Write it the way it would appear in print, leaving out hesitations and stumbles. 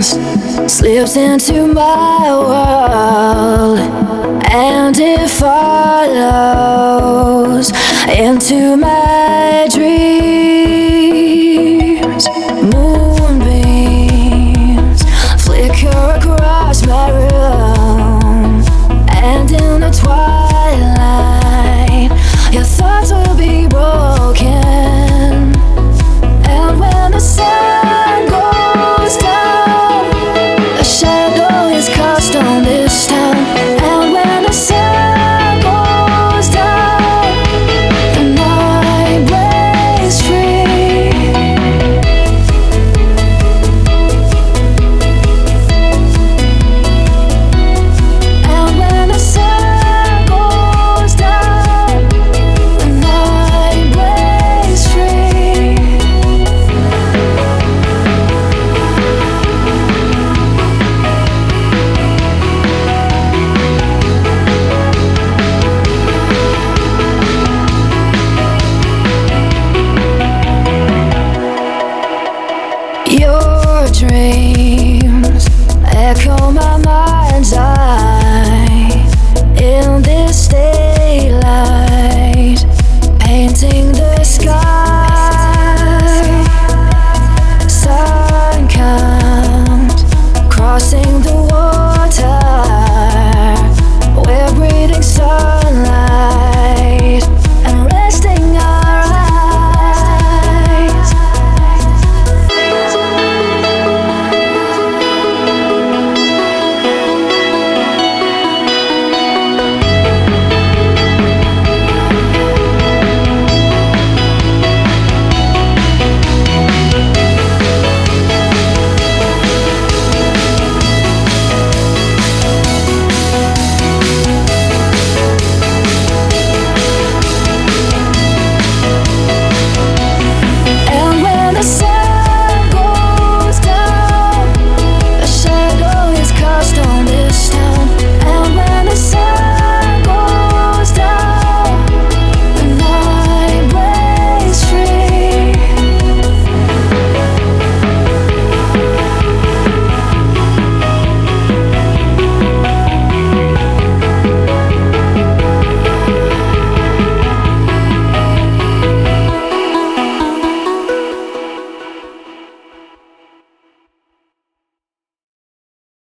slips into my world, and it follows into my dreams. Moonbeams flicker across my room, and in the twilight your thoughts will be broken. And when the sun goes down, a shadow is cast on this town. And when the sun goes down, the night breaks free. And when the sun goes down, the night breaks free. Your dreams echo my mind's eye in this daylight, painting